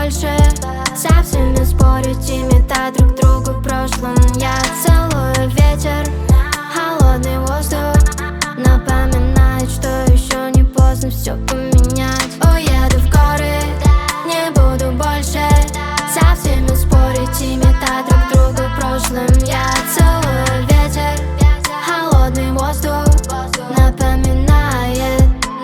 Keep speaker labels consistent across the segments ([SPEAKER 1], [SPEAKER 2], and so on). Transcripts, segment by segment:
[SPEAKER 1] больше со всеми спорить и метать друг другу в прошлом. Я целую ветер, холодный воздух, напоминает, что еще не поздно все поменять. Уеду в горы, не буду больше со всеми спорить и метать друг другу в прошлом. Я целую ветер, холодный воздух, напоминает,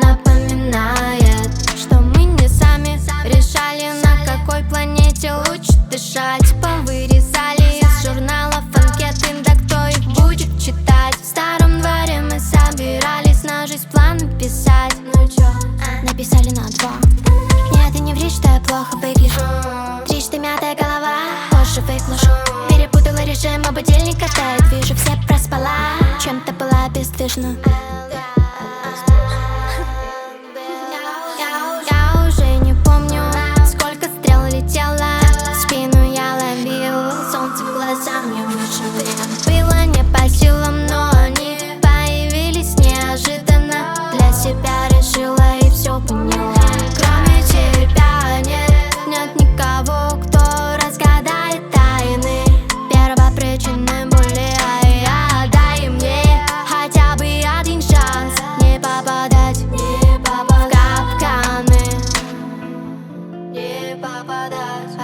[SPEAKER 1] что мы не сами решали, на какой планете лучше дышать. Повырезали из журналов анкеты, да кто их будет читать? В старом дворе мы собирались на жизнь планы писать. Ну чё, написали на 2. Нет, ты не ври, что я плохо выгляжу. Трижды мятая голова, позже выгляжу. Перепутала режим, а будильник катает. Вижу, все проспала, чем-то была бесстыжна. Я уже не помню, сколько стрел летело, в спину я ловил солнце в глаза, мне выше. Было не по силам, но они появились неожиданно. Для себя решила и все поняла. Кроме тебя нет никого, кто разгадает тайны первопричины боли. Дай мне хотя бы один шанс не попадать в капканы, не попадать.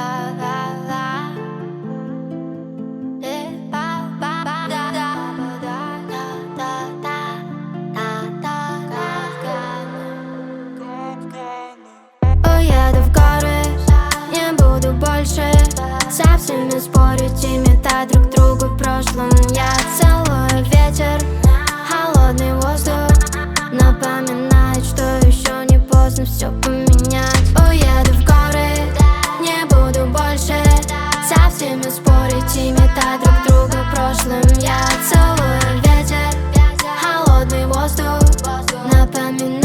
[SPEAKER 1] Уеду в горы, не буду больше со всеми спорить и метать друг другу в прошлом. Я целую ветер, холодный воздух, напоминает, что еще не поздно все поменять. Уеду в горы, не буду больше со всеми спорить и метать друг друга в прошлом. Я целую ветер, холодный воздух, напоминает.